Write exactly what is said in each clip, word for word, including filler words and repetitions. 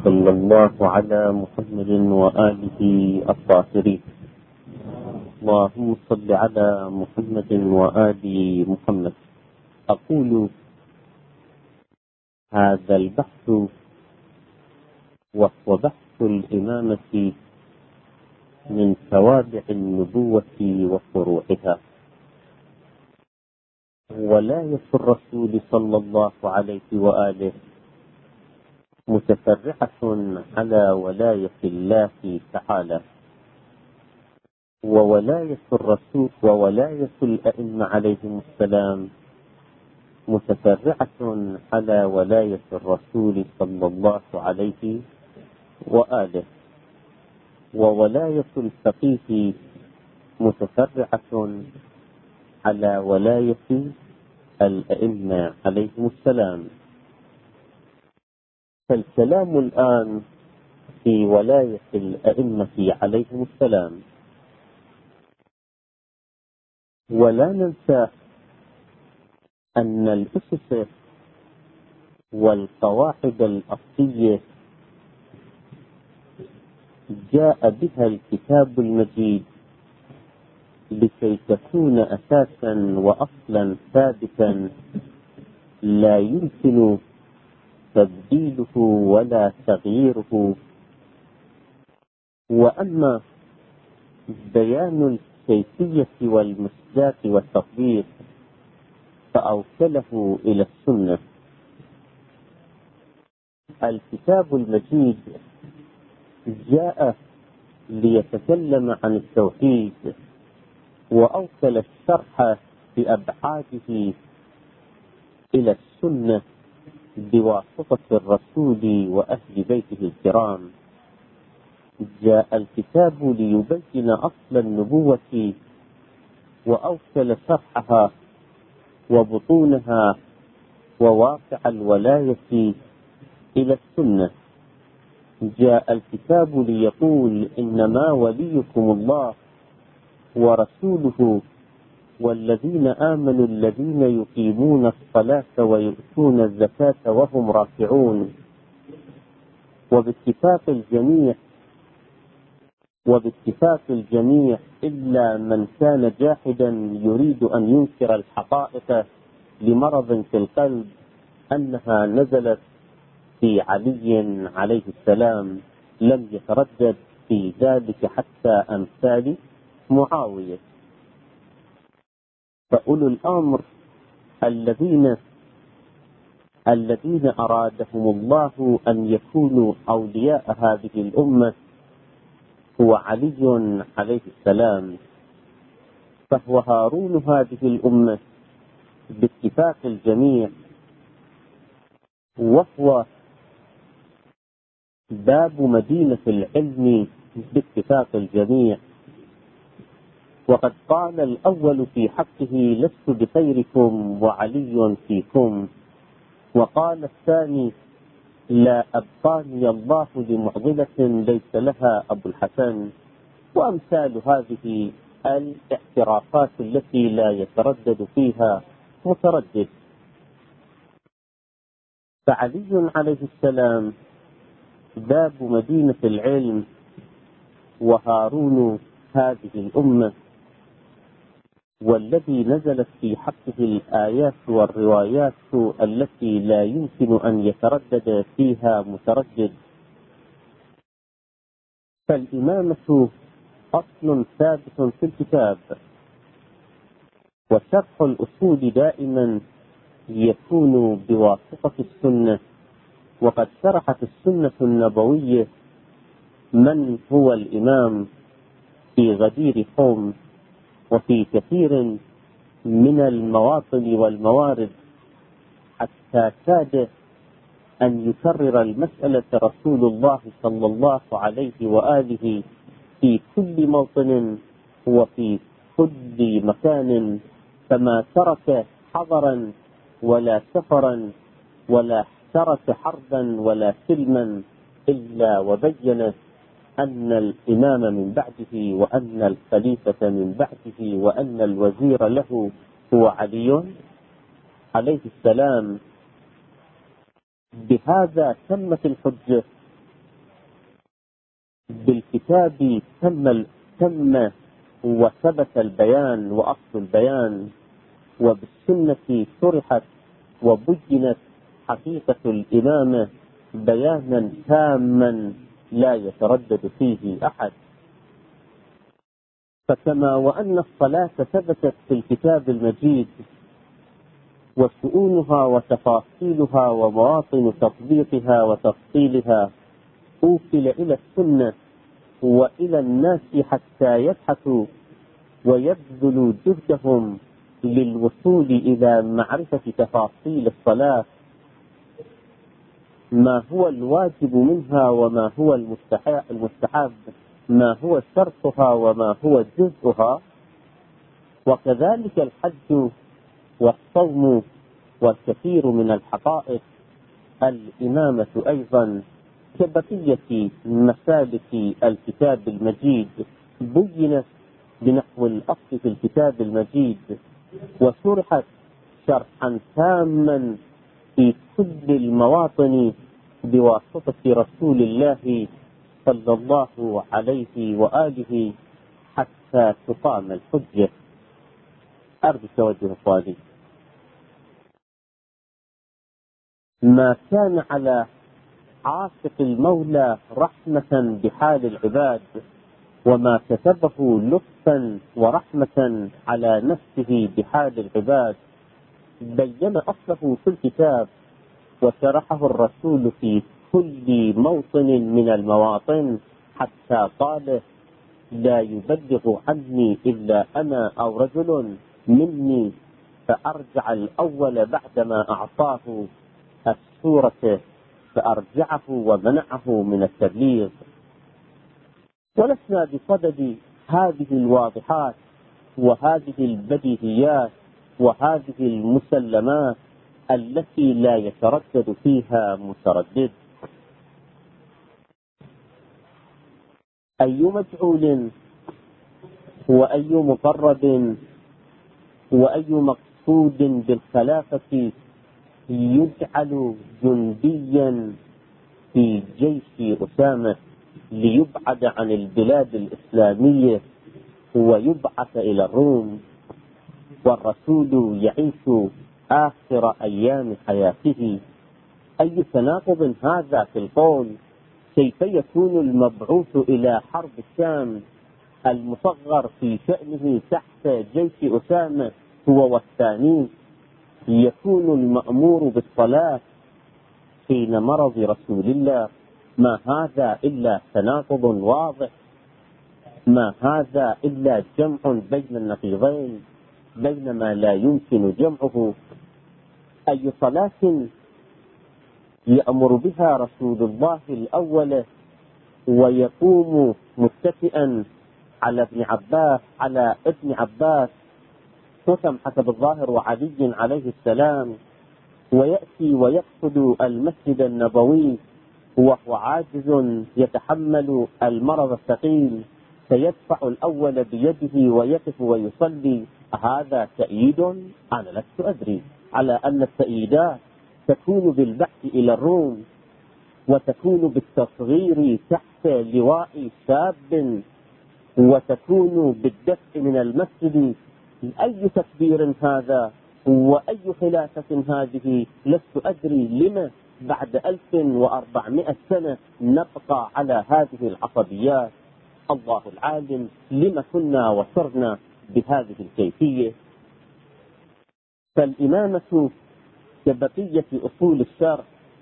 صلى الله على محمد وآله الطاهرين. اللهم صل على محمد وآل محمد. أقول هذا البحث وهو بحث الإمامة من توابع النبوة وفروعها، ولاية الرسول صلى الله عليه وآله متفرعة على ولاية الله تعالى، وولاية الرسول وولاية الأئمة عليهم السلام متفرعة على ولاية الرسول صلى الله عليه وآله، وولاية الفقيه متفرعة على ولاية الأئمة عليهم السلام. فالكلام الآن في ولاية الأئمة عليهم السلام، ولا ننسى أن الأسس والقواعد الأصلية جاء بها الكتاب المجيد لكي تكون أساسا وأصلا ثابتا لا يمكن تبديله ولا تغييره. وأما بيان الكيفية والمصداق والتطبيق فأوكله إلى السنة. الكتاب المجيد جاء ليتكلم عن التوحيد، وأوكل الشرح بأبعاده إلى السنة بواسطة الرسول وأهل بيته الكرام. جاء الكتاب ليبين أصل النبوة وأوكل شرحها وبطونها وواقع الولاية إلى السنة. جاء الكتاب ليقول إنما وليكم الله ورسوله والذين آمنوا الذين يقيمون الصلاة ويؤتون الزكاة وهم راكعون. وباتفاق الجميع وباتفاق الجميع إلا من كان جاحدا يريد أن ينكر الحقائق لمرض في القلب أنها نزلت في علي عليه السلام، لم يتردد في ذلك حتى أمثال معاوية. فأولو الأمر الذين الذين أرادهم الله أن يكونوا أولياء هذه الأمة هو علي عليه السلام، فهو هارون هذه الأمة باتفاق الجميع، وهو باب مدينة العلم باتفاق الجميع. وقد قال الأول في حقه لست بخيركم وعلي فيكم، وقال الثاني لا أبقاني الله لمعضلة ليس لها أبو الحسن، وأمثال هذه الاعترافات التي لا يتردد فيها متردد. فعلي عليه السلام باب مدينة العلم، وهارون هذه الأمة، والذي نزلت في حقه الآيات والروايات التي لا يمكن أن يتردد فيها متردد. فالإمامة أصل ثابت في الكتاب، وشرح الأصول دائما يكون بواسطة السنة. وقد شرحت السنة النبوية من هو الإمام في غدير قوم وفي كثير من المواطن والموارد، حتى كاد أن يكرر المسألة رسول الله صلى الله عليه وآله في كل موطن وفي كل مكان، فما ترك حضرا ولا سفرا ولا ترك حربا ولا سلما إلا وبين أن الإمام من بعده وأن الخليفة من بعده وأن الوزير له هو علي عليه السلام. بهذا تمت الحجة بالكتاب تم تم وثبت البيان وأصل البيان، وبالسنة شرحت وبينت حقيقة الإمامة بيانا تاما لا يتردد فيه أحد. فكما وأن الصلاة ثبتت في الكتاب المجيد وشؤونها وتفاصيلها ومواطن تطبيقها وتفصيلها أوكل إلى السنة وإلى الناس حتى يبحثوا ويبذلوا جهدهم للوصول إلى معرفة تفاصيل الصلاة، ما هو الواجب منها وما هو المستحب، ما هو شرطها وما هو جزءها، وكذلك الحج والصوم والكثير من الحقائق. الإمامة أيضا كبقية مسالك الكتاب المجيد بينت بنحو الأصل في الكتاب المجيد وشرحت شرحا تاما في كل المواطن بواسطة رسول الله صلى الله عليه وآله حتى تقام الحجة. أرجو توجه إخواني، ما كان على عاشق المولى رحمة بحال العباد وما كتبه لطفا ورحمة على نفسه بحال العباد بين أصله في الكتاب وشرحه الرسول في كل موطن من المواطن حتى قال: لا يبلغ عني إلا أنا أو رجل مني، فأرجع الأول بعدما أعطاه السورة فأرجعه ومنعه من التبليغ. ولسنا بصدد هذه الواضحات وهذه البديهيات وهذه المسلمات التي لا يتردد فيها متردد. أي مجعول وأي مقرب وأي مقصود بالخلافة يجعل جنديا في جيش أسامة ليبعد عن البلاد الإسلامية ويبعث إلى الروم، والرسول يعيش آخر أيام حياته؟ أي تناقض هذا في القول! كيف يكون المبعوث إلى حرب الشام المصغر في شأنه تحت جيش أسامة هو والثاني يكون المأمور بالصلاة حين مرض رسول الله؟ ما هذا إلا تناقض واضح، ما هذا إلا جمع بين النقيضين بينما لا يمكن جمعه. أي صلاة يأمر بها رسول الله الأول ويقوم متكئا على ابن عباس على ابن عباس حكم حسب الظاهر وعلي عليه السلام، ويأتي ويقصد المسجد النبوي وهو عاجز يتحمل المرض الثقيل فيدفع الأول بيده ويقف ويصلي؟ هذا تأييد؟ أنا لست أدري على أن التأييدات تكون بالبحث إلى الروم وتكون بالتصغير تحت لواء شاب وتكون بالدفع من المسجد. أي تكبير هذا وأي خلافة هذه؟ لست أدري لما بعد ألف وأربعمائة سنة نبقى على هذه العصبيات. الله العالم لما كنا وصرنا بهذه الكيفية. فالإمامة كبقية أصول الشرع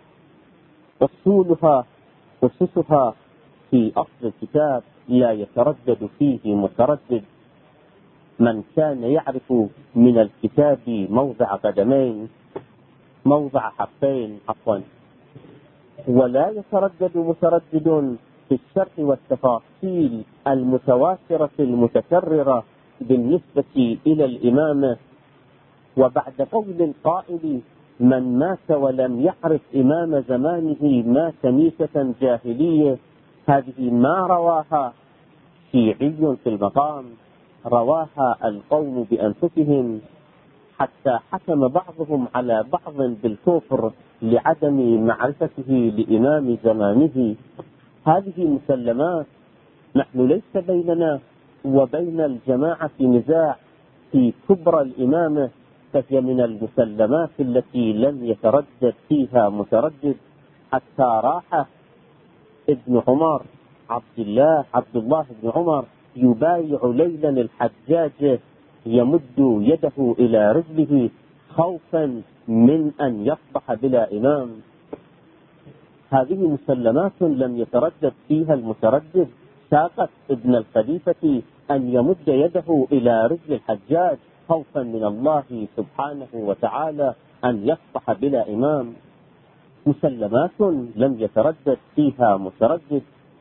أصولها أسسها في أصل الكتاب لا يتردد فيه متردد. من كان يعرف من الكتاب موضع قدمين موضع حقين عفوا ولا يتردد متردد في الشرح والتفاصيل المتواترة المتكررة بالنسبة إلى الإمامة. وبعد قول القائل: من مات ولم يعرف إمام زمانه مات ميتة جاهلية، هذه ما رواها شيعي في المقام، رواها القوم بأنفسهم حتى حكم بعضهم على بعض بالكفر لعدم معرفته لإمام زمانه. هذه مسلمات. نحن ليس بيننا وبين الجماعة نزاع في كبرى الإمامة، فهي من المسلمات التي لم يتردد فيها متردد، حتى راح ابن عمر عبد الله عبد الله بن عمر يبايع ليلا الحجاج، يمد يده إلى رجله خوفا من أن يصبح بلا إمام. هذه مسلمات لم يتردد فيها المتردد. ساقت ابن الخليفة أن يمد يده إلى رجل الحجاج خوفا من الله سبحانه وتعالى أن يصبح بلا إمام. مسلمات لم يتردد فيها متردد.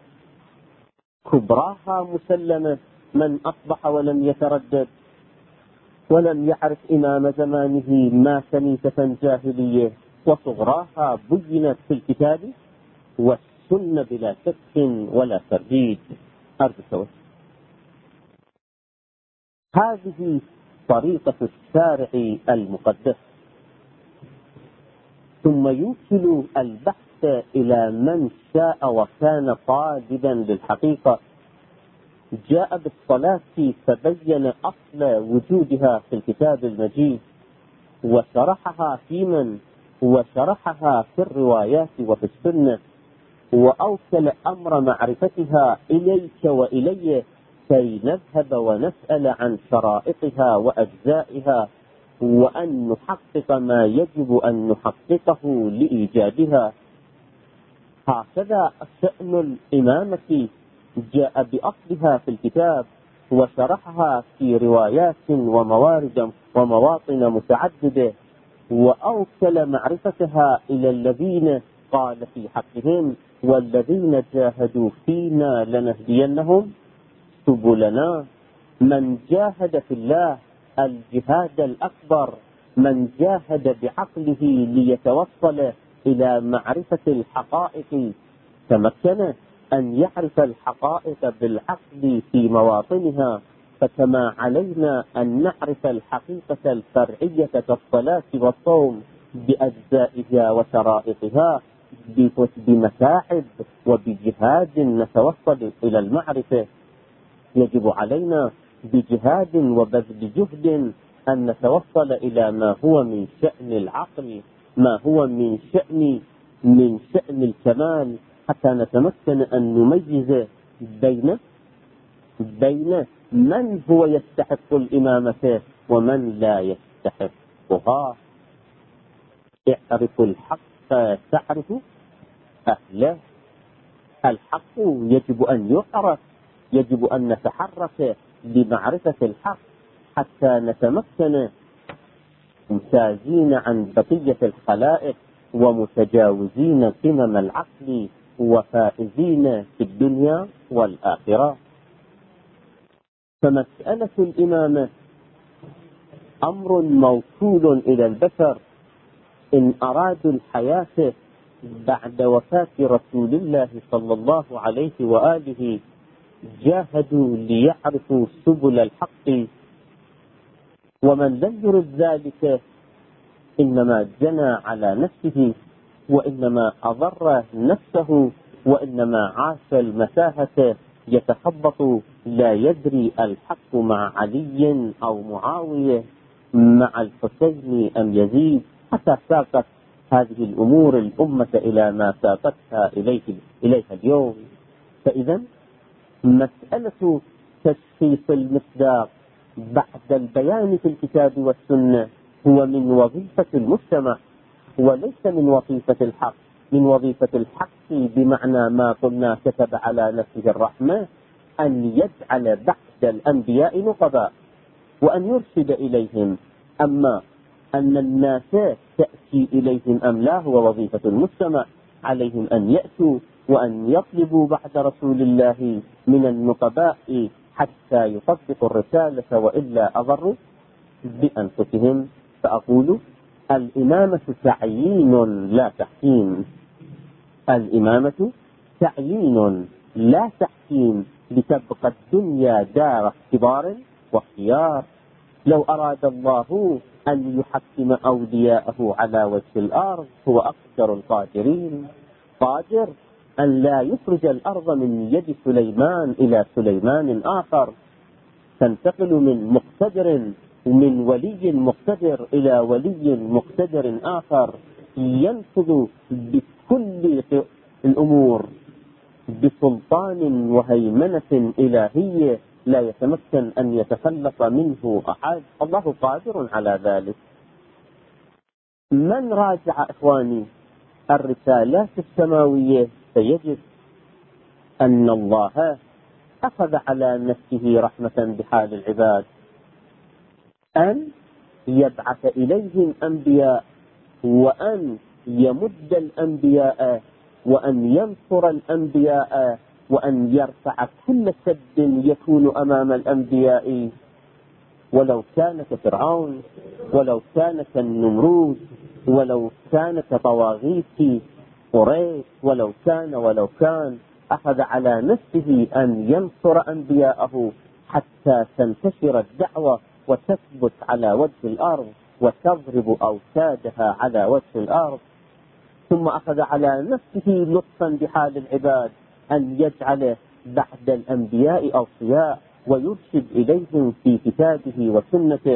كبراها مسلمة من أصبح ولم يتردد ولم يعرف إمام زمانه مات ميتة جاهلية، وصغراها بينت في الكتاب والسنة بلا شك ولا ترديد. أرجو هذه طريقة الشارع المقدس. ثم يوصل البحث إلى من شاء وكان طالبا للحقيقة. جاء بالصلاة فبين أصل وجودها في الكتاب المجيد، وشرحها في من وشرحها في الروايات وفي السنة، وأوكل أمر معرفتها إليك وإلي كي نذهب ونسأل عن شرائطها وأجزائها، وأن نحقق ما يجب أن نحققه لإيجادها. هكذا شأن الإمامة، جاء بأصلها في الكتاب وشرحها في روايات وموارد ومواطن متعددة، وأوكل معرفتها إلى الذين قال في حقهم: والذين جاهدوا فينا لنهدينهم سبلنا. من جاهد في الله الجهاد الأكبر، من جاهد بعقله ليتوصل إلى معرفة الحقائق، تمكن أن يعرف الحقائق بالعقل في مواطنها. فكما علينا أن نعرف الحقيقة الفرعية كالصلاة والصوم بأجزائها وشرائطها بمتاعب وبجهاد نتوصل إلى المعرفة، يجب علينا بجهاد وبذل جهد أن نتوصل إلى ما هو من شأن العقل، ما هو من شأن من شأن الكمال، حتى نتمكن أن نميز بين بين من هو يستحق الإمامة ومن لا يستحقها. اعرف الحق تعرف أهله. الحق يجب أن يعرف، يجب أن نتحرك لمعرفة الحق حتى نتمكن ممتازين عن بقية الخلائق ومتجاوزين قمم العقل وفائزين في الدنيا والآخرة. فمسألة الإمامة أمر موصول إلى البشر إن أرادوا الحياة بعد وفاة رسول الله صلى الله عليه وآله. جاهدوا ليعرفوا سبل الحق، ومن لم يرد ذلك إنما جنى على نفسه، وإنما أضر نفسه، وإنما عاش المتاهة يتخبط لا يدري الحق مع علي أو معاوية مع الحسين أم يزيد، حتى ساقت هذه الأمور الأمة إلى ما ساقتها إليه إليها اليوم. فإذا مسألة تشخيص المصداق بعد البيان في الكتاب والسنة هو من وظيفة المجتمع وليس من وظيفة الحق. من وظيفة الحق بمعنى ما قلنا كتب على نفسه الرحمة أن يجعل بعد الأنبياء نقباء وأن يرشد إليهم. أما أن الناس تأتي إليهم أم لا هو وظيفة المجتمع. عليهم أن يأتوا وأن يطلبوا بعد رسول الله من النقباء حتى يطبقوا الرسالة، وإلا أضروا بأنفسهم. فأقول الإمامة تعيين لا تحكيم. الإمامة تعيين لا تحكيم، لتبقى الدنيا دار اختبار واختيار. لو أراد الله أن يحكم أولياءه على وجه الأرض هو أقدر القادرين، قادر أن لا يخرج الأرض من يد سليمان إلى سليمان آخر، تنتقل من مقتدر من ولي مقتدر إلى ولي مقتدر آخر، ينفذ بكل الأمور بسلطان وهيمنة إلهية لا يتمكن أن يتخلص منه أحد. الله قادر على ذلك. من راجع إخواني الرسالات السماوية سيجد أن الله أخذ على نفسه رحمة بحال العباد أن يبعث إليهم أنبياء، وأن يمد الأنبياء، وأن ينصر الأنبياء، وأن يرفع كل سد يكون أمام الأنبياء، ولو كان كفرعون، ولو كان كالنمرود، ولو كان كطواغيت قريش، ولو كان ولو كان أخذ على نفسه أن ينصر أنبياءه حتى تنتشر الدعوة وتثبت على وجه الأرض وتضرب أوتادها على وجه الأرض. ثم أخذ على نفسه لطفا بحال العباد أن يجعل بعد الأنبياء أوصياء ويرشد إليهم في كتابه وسنته.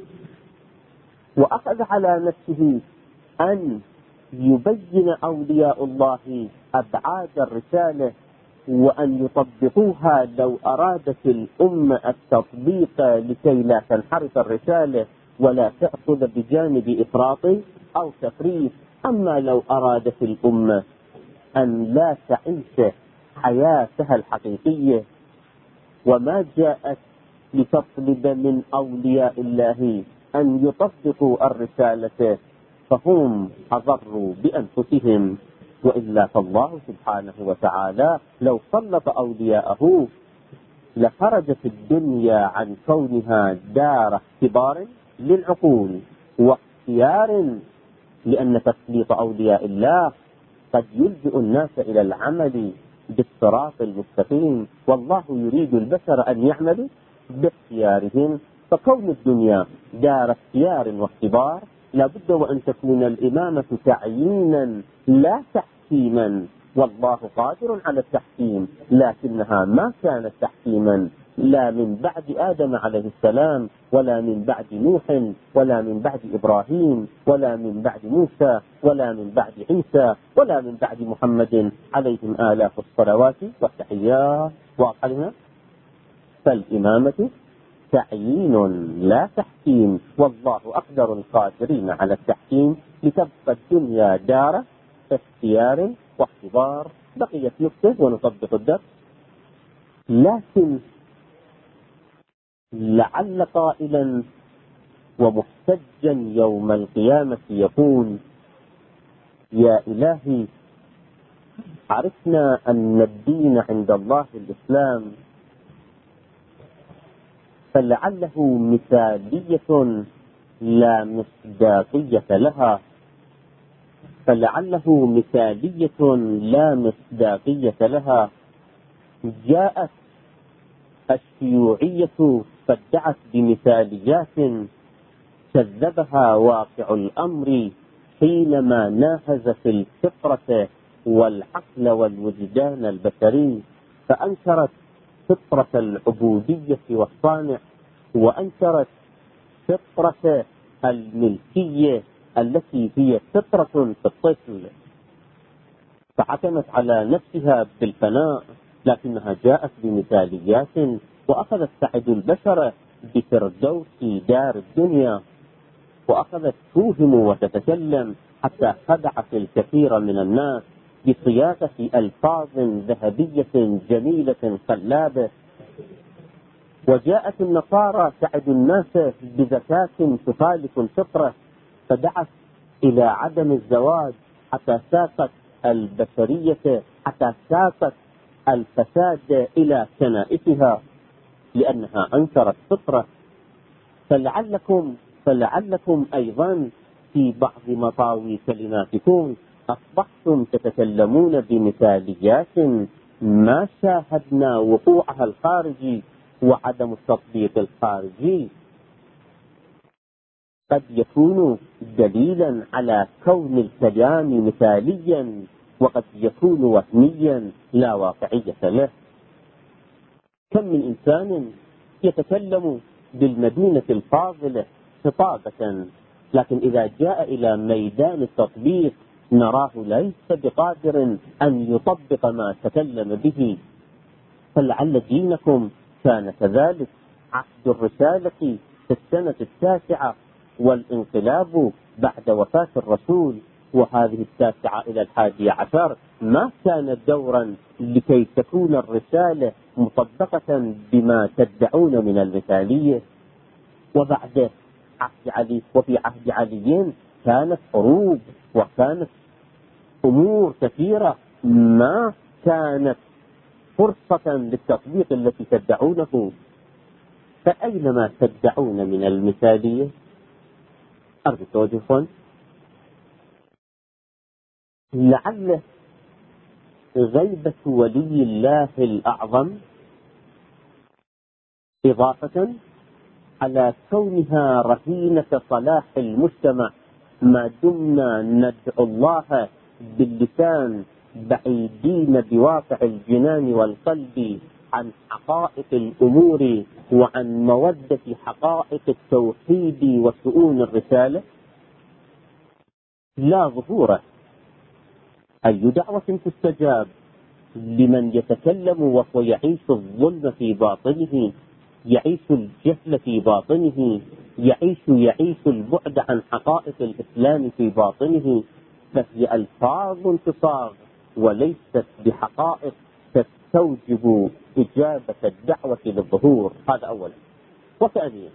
وأخذ على نفسه أن يبين أولياء الله أبعاد الرسالة وأن يطبقوها لو أرادت الأمة التطبيق لكي لا تنحرف الرسالة ولا تأخذ بجانب إفراط أو تفريط. أما لو أرادت الأمة أن لا تعيش حياتها الحقيقية وما جاءت لتطلب من أولياء الله أن يطبقوا الرسالة فهم أضروا بأنفسهم. وإلا فالله سبحانه وتعالى لو سلط أولياءه لخرجت الدنيا عن كونها دار اختبار للعقول واختيار، لأن تسليط أولياء الله قد يلجئ الناس إلى العمل بالصراط المستقيم، والله يريد البشر أن يعملوا باختيارهم. فكون الدنيا دار اختيار واختبار لابد وأن تكون الإمامة تعيينا لا تحكيما، والله قادر على التحكيم، لكنها ما كانت تحكيما لا من بعد آدم عليه السلام، ولا من بعد نوح، ولا من بعد إبراهيم، ولا من بعد موسى، ولا من بعد عيسى، ولا من بعد محمد عليهم آلاف الصلوات والتحيات. وأقلها فالإمامة تعيين لا تحكيم، والله أقدر القادرين على التحكيم لتبقى الدنيا دار اختيار واختبار. بقيت نكتة ونطبق الدرس. لكن لعل قائلا ومحتجا يوم القيامة يقول: يا إلهي، عرفنا أن الدين عند الله الإسلام، فلعله مثالية لا مصداقية لها، فلعله مثالية لا مصداقية لها. جاءت الشيوعية فادعت بمثاليات كذبها واقع الأمر حينما ناهزت الفطرة والعقل والوجدان البشري، فأنكرت فطرة العبودية والصانع، وأنكرت فطرة الملكية التي هي فطرة في الطفل، فحكمت على نفسها بالفناء، لكنها جاءت بمثاليات وأخذت تعد البشر بفردوس دار الدنيا، وأخذت توهم وتتكلم حتى خدعت الكثير من الناس بصياغة ألفاظ ذهبية جميلة خلابة. وجاءت النصارى تعد الناس بزكاة تخالف الفطرة، فدعت إلى عدم الزواج حتى ساقت البشرية حتى ساقت الفساد إلى كنائسها لأنها أنكرت فطرة. فلعلكم فلعلكم أيضا في بعض مطاوي كلماتكم أصبحتم تتكلمون بمثاليات ما شاهدنا وقوعها الخارجي وعدم التطبيق الخارجي قد يكون دليلا على كون الكلام مثاليا وقد يكون وهميا لا واقعية له. كم من إنسان يتكلم بالمدينة الفاضلة خطابة، لكن إذا جاء إلى ميدان التطبيق نراه ليس بقادر أن يطبق ما تكلم به. فلعل دينكم كان كذلك. عهد الرسالة في السنة التاسعة والانقلاب بعد وفاة الرسول، وهذه التاسعة إلى الحادية عشر ما كان دورا لكي تكون الرسالة مطبقة بما تدعون من المثالية. وبعد عهد علي وفي عهد علي كانت حروب وكانت أمور كثيرة ما كانت فرصة للتطبيق التي تدعونه. فأين ما تدعون من المثالية؟ أرجو توجهون. لعل غيبة ولي الله الأعظم إضافة على كونها رهينة صلاح المجتمع ما دمنا ندعو الله باللسان بعيدين بواقع الجنان والقلب عن حقائق الأمور وعن مودة حقائق التوحيد وشؤون الرسالة، لا ظهور أي دعوة تستجاب لمن يتكلم وهو يعيش الظلم في باطنه، يعيش الجهل في باطنه، يعيش يعيش البعد عن حقائق الإسلام في باطنه. فهي ألفاظ تصاغ وليست بحقائق تستوجب إجابة الدعوة للظهور. هذا أولا. وثانيا،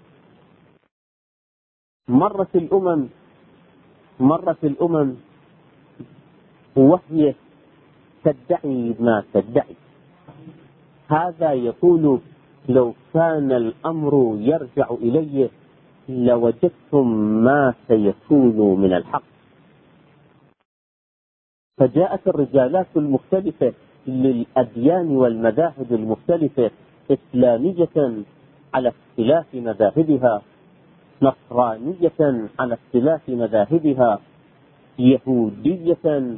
مرت الأمم مرت الأمم وهي تدعي ما تدعي. هذا يقول لو كان الأمر يرجع إليه لوجدتم ما سيكون من الحق. فجاءت الرجالات المختلفة للأديان والمذاهب المختلفة إسلامية على اختلاف مذاهبها، نصرانية على اختلاف مذاهبها، يهودية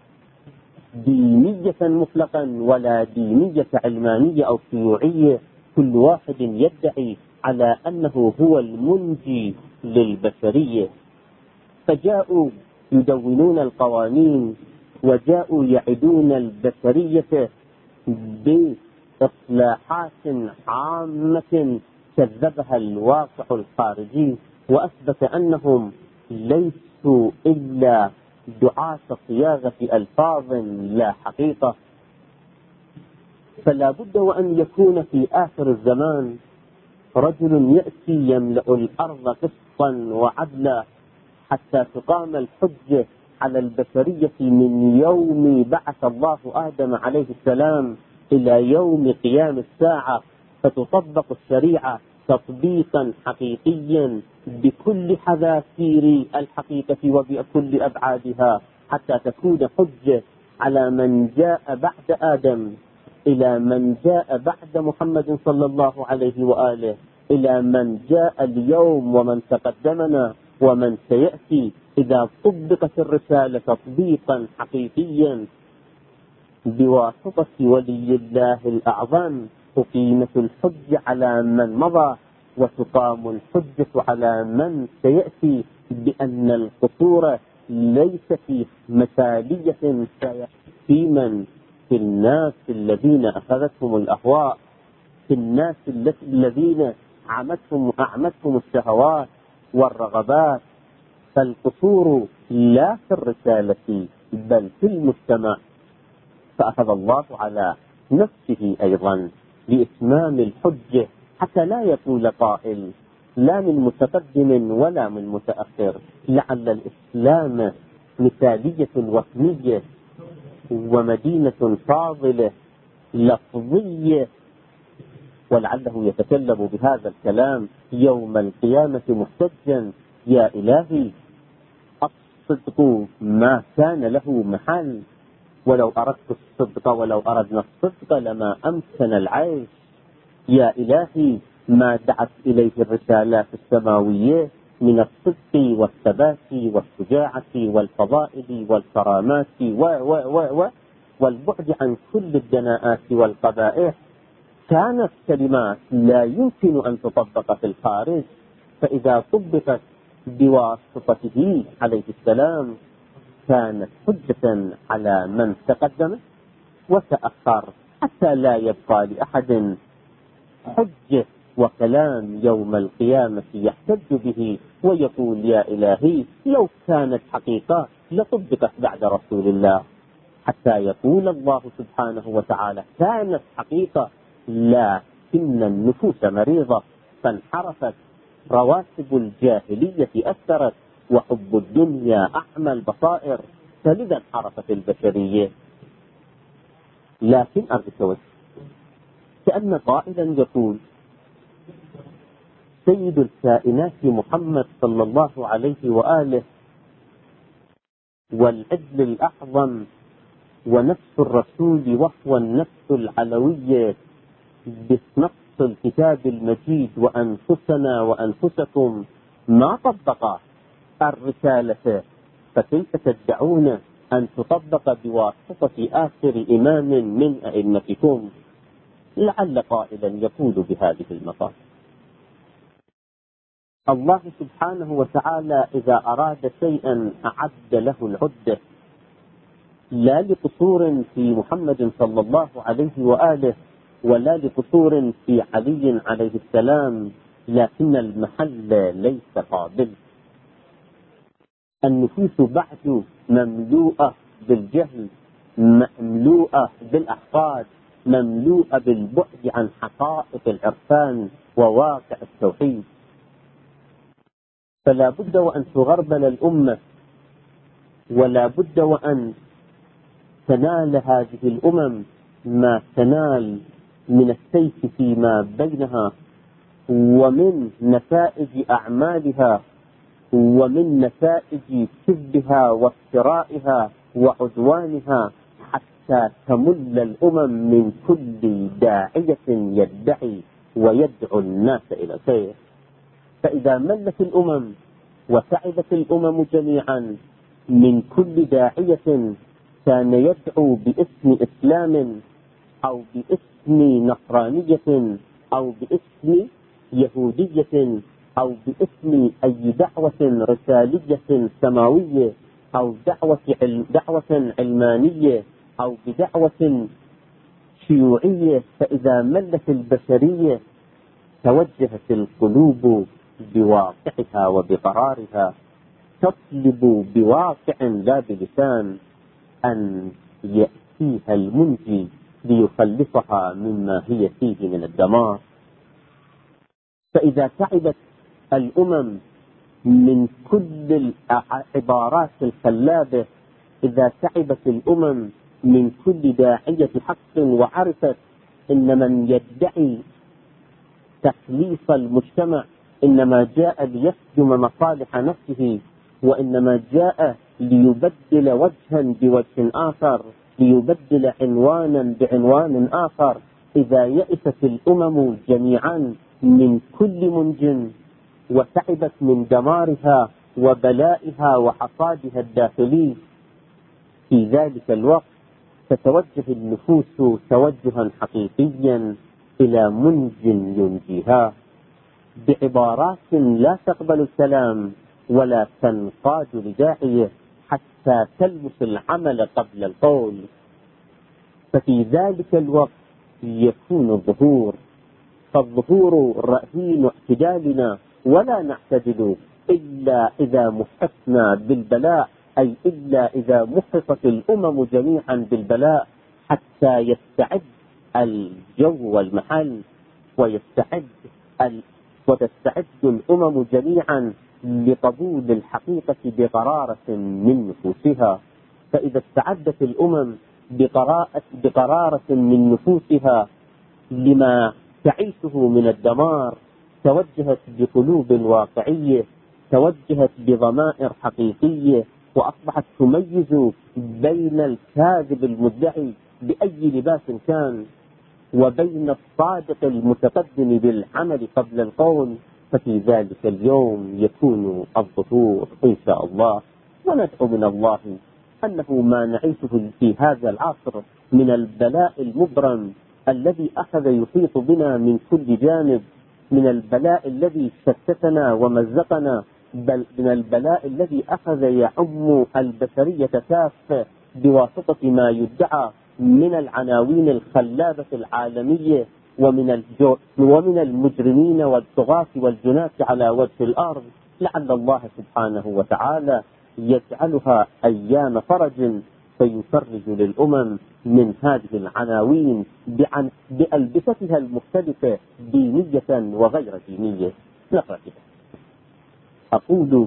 دينية مطلقا ولا دينية علمانية أو شيوعية، كل واحد يدعي على أنه هو المنجي للبشرية. فجاءوا يدونون القوانين وجاءوا يعدون البشرية بإصلاحات عامة كذبها الواقع الخارجي، وأثبت أنهم ليسوا إلا دعاة صياغة ألفاظ لا حقيقة. فلا بد وأن يكون في آخر الزمان رجل يأتي يملأ الأرض قسطا وعدلا حتى تقام الحجة على البشرية من يوم بعث الله آدم عليه السلام إلى يوم قيام الساعة، فتطبق الشريعة تطبيقا حقيقيا بكل حذافير الحقيقة وبكل أبعادها، حتى تكون حجة على من جاء بعد آدم إلى من جاء بعد محمد صلى الله عليه وآله إلى من جاء اليوم ومن تقدمنا ومن سيأتي، إذا طبقت الرسالة تطبيقا حقيقيا بواسطة ولي الله الأعظم تقيمة الحجة على من مضى وتقام الحجة على من سيأتي، بأن القصور ليس في مثالية في من في الناس الذين أخذتهم الأهواء، في الناس الذين عمتهم أعمتهم الشهوات والرغبات. فالقصور لا في الرسالة بل في المجتمع. فأخذ الله على نفسه أيضا بإتمام الحجة حتى لا يقول قائل لا من متقدم ولا من متأخر لعل الإسلام مثالية وهمية ومدينة فاضلة لفظية، ولعله يتكلم بهذا الكلام يوم القيامة محتجا يا إلهي الصدق ما كان له محل، ولو أردت الصدق ولو أردنا الصدق لما أمكن العيش. يا إلهي ما دعت إليه الرسالات السماوية من الصدق والثبات والشجاعة والفضائل والكرامات و و و و والبعد عن كل الدناءات والقبائح، كانت كلمات لا يمكن أن تطبق في الخارج، فإذا طبقت بواسطته عليه السلام كانت حجة على من تقدم وتأخر، حتى لا يبقى لأحد حجة وكلام يوم القيامة يحتج به ويقول يا إلهي لو كانت حقيقة لطبقت بعد رسول الله، حتى يقول الله سبحانه وتعالى كانت حقيقة لكن النفوس مريضة فانحرفت، رواتب الجاهلية أثرت، وحب الدنيا أعمى البصائر، فلذا انحرفت البشرية. لكن أرجو كأن قائلا يقول سيد الكائنات محمد صلى الله عليه وآله والعدل الأعظم ونفس الرسول وهو النفس العلوية بنص الكتاب المجيد وأنفسنا وأنفسكم ما طبق الرسالة، فكيف تدعون أن تطبق بواسطة آخر إمام من أئمتكم؟ لعل قائلا يقول بهذه المقام الله سبحانه وتعالى إذا أراد شيئا أعد له العدة، لا لقصور في محمد صلى الله عليه وآله ولا لقصور في علي عليه السلام، لكن المحل ليس قابل. النفوس بعد مملوءة بالجهل، مملوءة بالأحقاد، مملوءة بالبعد عن حقائق العرفان وواقع التوحيد، فلا بد وأن تغربل الأمة، ولا بد وأن تنال هذه الأمم ما تنال من السيف فيما بينها ومن نتائج أعمالها ومن نتائج كذبها وافترائها وعدوانها، حتى تمل الأمم من كل داعية يدعي ويدعو الناس إلى الخير. فإذا ملت الأمم وتعبت الأمم جميعا من كل داعية كان يدعو باسم إسلام أو باسم نصرانية أو باسم يهودية أو باسم أي دعوة رسالية سماوية أو دعوة علم دعوة علمانية أو بدعوة شيوعية، فإذا ملت البشرية توجهت القلوب بواقعها وبقرارها تطلب بواقع لا بلسان أن يأتيها المنجي ليخلصها مما هي فيه من الدمار. فإذا تعبت الأمم من كل العبارات الخلابة، إذا تعبت الأمم من كل داعية حق وعرفت إن من يدعي تخليص المجتمع إنما جاء ليخدم مصالح نفسه، وإنما جاء ليبدل وجها بوجه آخر، ليبدل عنوانا بعنوان آخر، إذا يئست الأمم جميعا من كل منج وتعبت من دمارها وبلائها وحصادها الداخلي، في ذلك الوقت تتوجه النفوس توجها حقيقيا إلى منج ينجيها بعبارات لا تقبل الكلام ولا تنقاد لداعيه حتى تلمس العمل قبل القول. ففي ذلك الوقت يكون الظهور، فالظهور رهين اعتدالنا، ولا نعتدل إلا إذا محطنا بالبلاء، أي إلا إذا محطت الأمم جميعا بالبلاء، حتى يستعد الجو والمحل ويستعد ال... وتستعد الأمم جميعا لقبول الحقيقة بقرارة من نفوسها. فإذا استعدت الأمم بقرارة من نفوسها لما تعيشه من الدمار، توجهت بقلوب واقعية، توجهت بضمائر حقيقية، وأصبحت تميز بين الكاذب المدعي بأي لباس كان وبين الصادق المتقدم بالعمل قبل القول، ففي ذلك اليوم يكون الظهور إن شاء الله. وندعو من الله أنه ما نعيشه في هذا العصر من البلاء المبرم الذي أخذ يحيط بنا من كل جانب، من البلاء الذي شتتنا ومزقنا، بل من البلاء الذي أخذ يعم البشرية كافة بواسطة ما يدعى من العناوين الخلابة العالمية ومن ومن المجرمين والطغاة والجناة على وجه الأرض. لعل الله سبحانه وتعالى يجعلها أيام فرج فيفرج للأمم من هذه العناوين بألبستها المختلفة دينية وغير دينية. نقرأ كده. أقول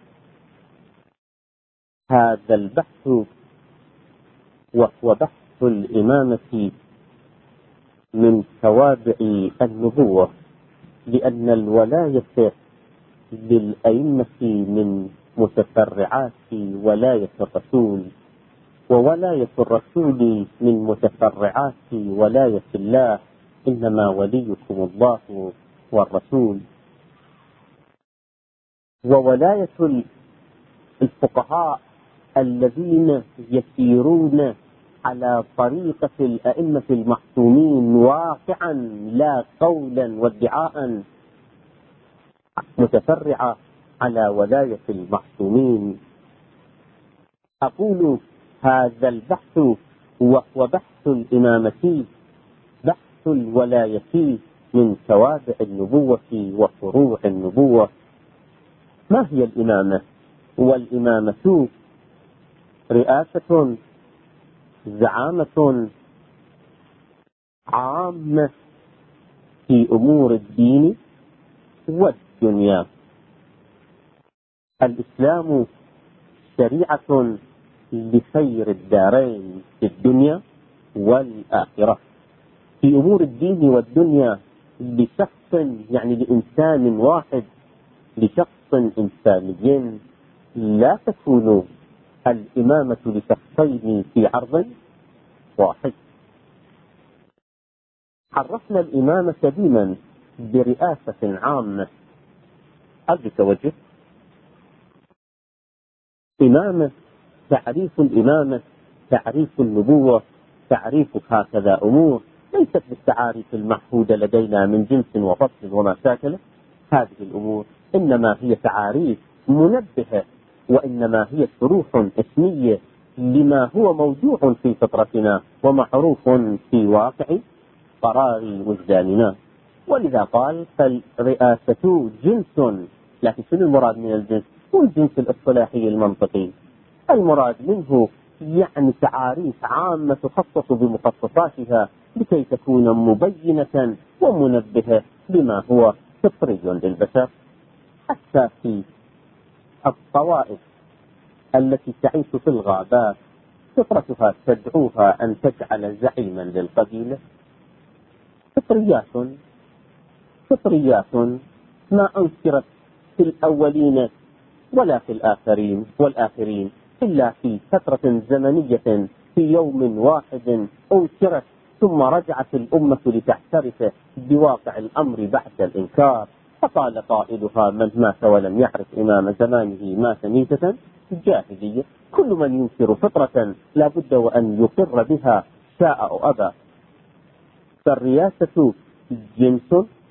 هذا البحث وهو بحث الإمامة من توابع النبوة، لأن الولاية للأئمة من متفرعات ولاية الرسول، وولاية الرسول من متفرعات ولاية الله. إنما وليكم الله والرسول. وولاية الفقهاء الذين يسيرون على طريقة الأئمة المحسومين واقعا لا قولا وادعاء متفرعة على ولاية المحسومين. أقول هذا البحث وهو بحث الإمامة، بحث الولاية من توابع النبوة وفروع النبوة. ما هي الإمامة؟ والإمامة رئاسة زعامة عامة في أمور الدين والدنيا. الإسلام شريعة لخير الدارين في الدنيا والآخرة. في أمور الدين والدنيا لشخص، يعني لإنسان واحد، لشخص إنساني، لا تكون الإمامة لشخصين في عرض واحد. عرفنا الإمامة قديما برئاسة عامة. أرجوك وجه إمامة، تعريف الإمامة، تعريف النبوة، تعريف هكذا أمور ليست بالتعاريف المعهودة لدينا من جنس وفصل وما شاكله. هذه الأمور إنما هي تعاريف منبهة، وإنما هي شروح اسمية لما هو موجود في فطرتنا ومعروف في واقع قرار وجداننا. ولذا قال فالرئاسة جنس. لكن شنو المراد من الجنس؟ هو الجنس الاصطلاحي المنطقي. المراد منه يعني تعاريف عامة تخصص بمخصصاتها لكي تكون مبينة ومنبهة بما هو فطري للبشر. حتى في الطوائف التي تعيش في الغابات فطرتها تدعوها أن تجعل زعيما للقبيلة. فطريات فطريات ما أنكرت في الأولين ولا في الآخرين والآخرين إلا في فترة زمنية في يوم واحد أنكرت، ثم رجعت الأمة لتعترف بواقع الأمر بعد الإنكار. فقال قائلها من مات ولم يعرف إمام زمانه مات ميتة جاهلية. كل من ينكر فطرة لا بد وأن يقر بها شاء أو أبى. فالرياسة جنس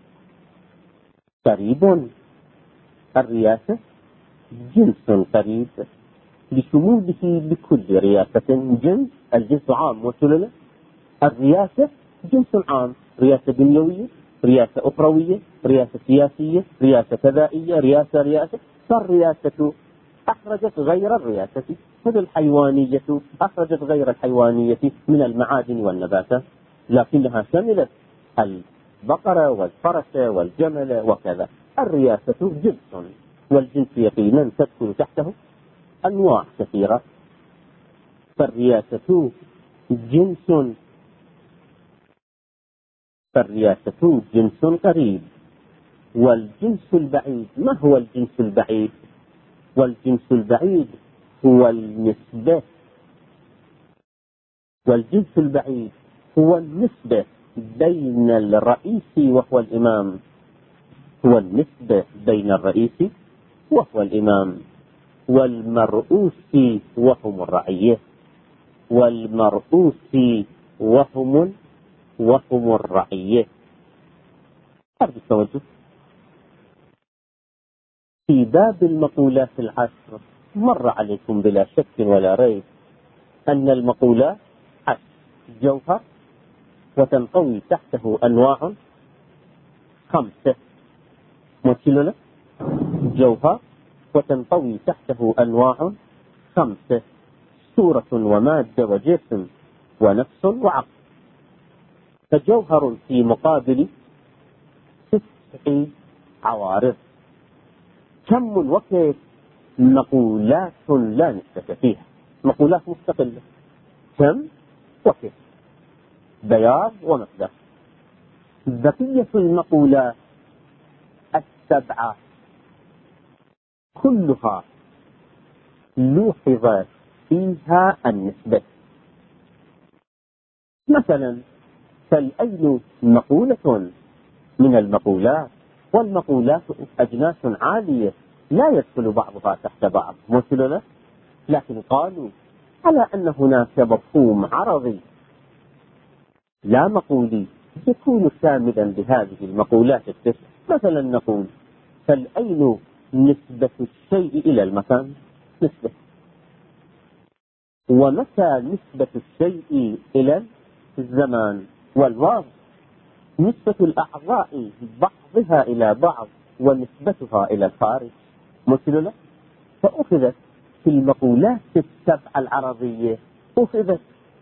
قريب، الرياسة جنس قريب لشموله لكل رياسة جنس. الجنس عام وسلله. الرياسة جنس عام، رياسة دنيوية، رياسة أخروية، رياسة سياسية، رياسة كذائية، رياسة رياسة. فالرياسة أخرجت غير الرياسة، مثل الحيوانية أخرجت غير الحيوانية من المعادن والنباتات، لكنها شملت البقرة والفرس والجمل وكذا. الرياسة جنس، والجنس يقينا تدخل تحته أنواع كثيرة. فالرياسة جنس فالرياسة جنس قريب. والجنس البعيد، ما هو الجنس البعيد؟ والجنس البعيد هو النسبة والجنس البعيد هو النسبة بين الرئيس وهو الإمام هو النسبة بين الرئيس وهو الإمام، والمرؤوس وهم الرعية، والمرؤوس وهم وهم الرعية. أرجو التوجه. في باب المقولات العشر مر عليكم بلا شك ولا ريب أن المقولات عشر: جوهر، وتنطوي تحته أنواع خمسة. مثلنا جوهر وتنطوي تحته أنواع خمسة: صورة ومادة وجسم ونفس وعقل. فجوهر في مقابل تسع عوارض. كم وكيف مقولات لا نسبة فيها، مقولات مستقلة. كم وكيف، بياض ومقدار. بقية المقولات السبعة كلها لوحظ فيها النسبة. مثلا فالأين مقولة من المقولات، والمقولات أجناس عالية لا يدخل بعضها تحت بعض، مثلنا. لكن قالوا على أن هناك مفهوم عرضي لا مقولي يكون شاملا بهذه المقولات التسع. مثلا نقول فالأين نسبة الشيء إلى المكان، نسبة. ومتى نسبة الشيء إلى الزمان. والواو نسبة الأعضاء بعضها إلى بعض ونسبتها إلى الخارج، مثلنا. فأخذت في المقولات السبع العرضية أخذت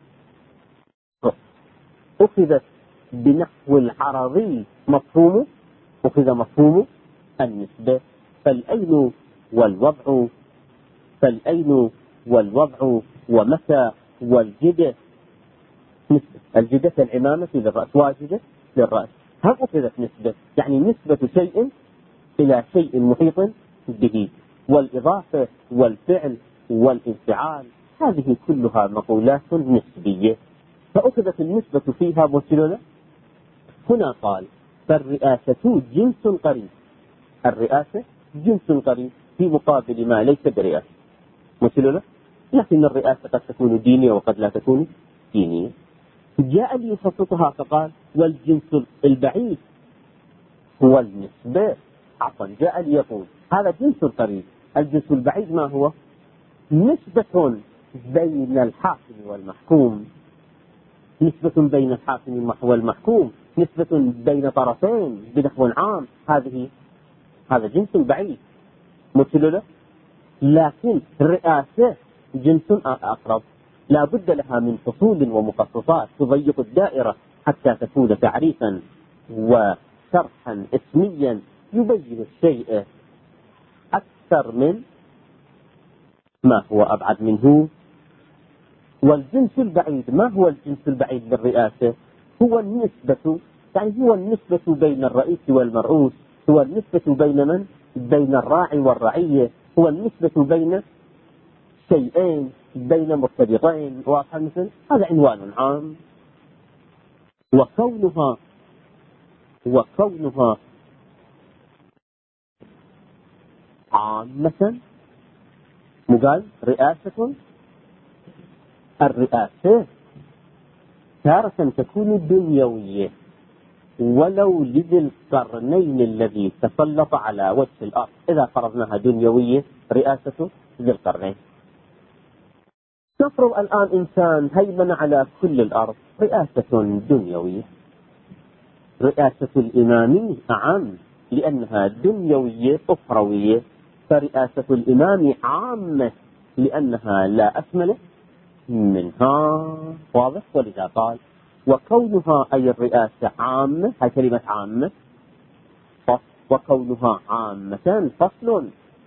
أخذت بنحو العرضي مفهوم أخذ مفهوم النسبة. فالأين والوضع فالأين والوضع ومتى والجدة. نسبة الجدة العمامة للرأس، واجدة للرأس. هم أخذت نسبة، يعني نسبة شيء إلى شيء محيط به، والإضافة والفعل والانفعال، هذه كلها مقولات نسبية. فأخذت النسبة فيها مثلنا. هنا قال فالرئاسة جنس قريب. الرئاسة جنس قريب في مقابل ما ليس برئاسة، مثلنا. لكن الرئاسة قد تكون دينية وقد لا تكون دينية. جاء ليخصصها فقال والجنس البعيد هو النسبة. عفوا جاء ليقول هذا جنس قريب. الجنس البعيد ما هو؟ نسبة بين الحاكم والمحكوم، نسبة بين الحاكم والمحكوم، نسبة بين طرفين بنحو عام. هذه هذا جنس بعيد، مثل له. لكن الرئاسة جنس أقرب، لا بد لها من فصول ومخصصات تضيق الدائرة حتى تكون تعريفا وشرحا اسميا يبين الشيء أكثر من ما هو أبعد منه. والجنس البعيد، ما هو الجنس البعيد للرئاسة؟ هو النسبة، يعني هو النسبة بين الرئيس والمرؤوس، هو النسبة بين من؟ بين الراعي والرعية، هو النسبة بين شيئين، بين مرتبطين. واضح مثل هذا عنوان عام. وكونها وكونها عامة مقال رئاسة. الرئاسة تارة تكون دنيوية، ولو لذي القرنين الذي تسلط على وجه الأرض. إذا فرضناها دنيوية رئاسة ذي القرنين. نفرض الآن إنسان هيمن على كل الأرض، رئاسة دنيوية. رئاسة الإمام أعم لأنها دنيوية أخروية، فرئاسة الإمام عامة لأنها لا أشمل منها. واضح؟ ولذا قال وكونها أي الرئاسة عامة، هاي كلمة عامة، وكونها عامة فصل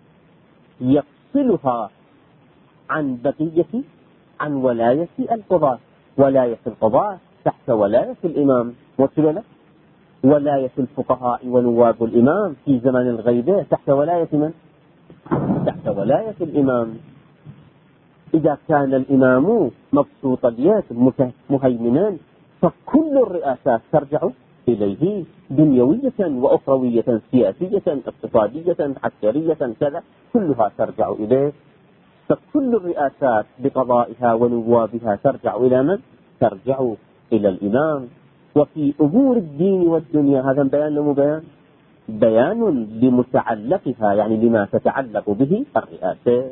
يفصلها عن بقية عن ولاية القضاة. ولاية القضاة تحت ولاية الإمام، وكذا ولاية الفقهاء ونواب الإمام في زمن الغيبة تحت ولاية من؟ تحت ولاية الإمام. إذا كان الإمام مبسوط اليد مهيمنا فكل الرئاسات ترجع إليه دنيوية وأخروية، سياسية اقتصادية عسكرية كذا، كلها ترجع إليه. فكل الرئاسات بقضائها ونوابها ترجع إلى من؟ ترجع إلى الإمام. وفي أمور الدين والدنيا هذا بيان لمو بيان؟ بيان لمتعلقها، يعني لما تتعلق به الرئاسة،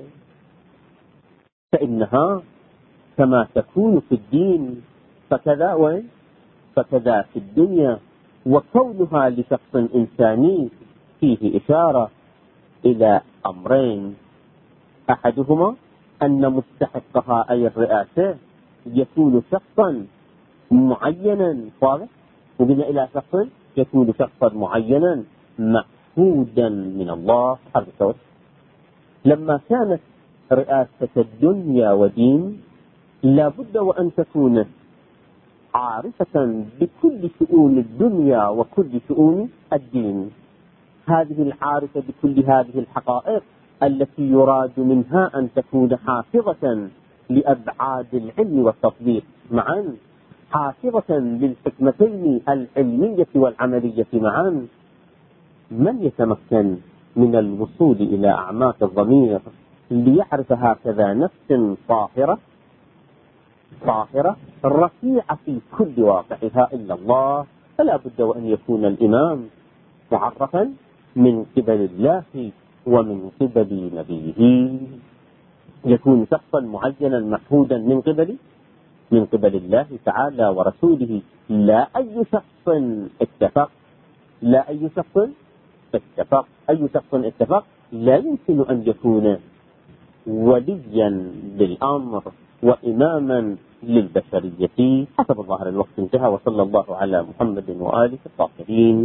فإنها كما تكون في الدين فكذا وين؟ فكذا في الدنيا. وكونها لشخص إنساني فيه إشارة إلى أمرين: أحدهما أن مستحقها أي الرئاسة يكون شخصا معينا، واضح؟ وقلنا إلى شخص يكون شخصا معينا محفودا من الله عز وجل. لما كانت رئاسة الدنيا ودين لابد وأن تكون عارفة بكل شؤون الدنيا وكل شؤون الدين. هذه العارفة بكل هذه الحقائق التي يراد منها أن تكون حافظة لأبعاد العلم والتطبيق معا، حافظة للحكمتين العلمية والعملية معا. من يتمكن من الوصول إلى أعماق الضمير ليعرف هكذا نفس طاهرة طاهرة رفيعة في كل واقعها إلا الله؟ فلا بد وأن يكون الإمام معرفا من قبل الله ومن قبل نبيه، يكون شخصا معينا محمودا من قبل من قبل الله تعالى ورسوله، لا أي شخص اتفق لا أي شخص اتفق أي شخص اتفق لا يمكن أن يكون وليا للأمر وإماما للبشرية. حسب ظاهر الوقت انتهى، وصلى الله على محمد وآله الطاهرين.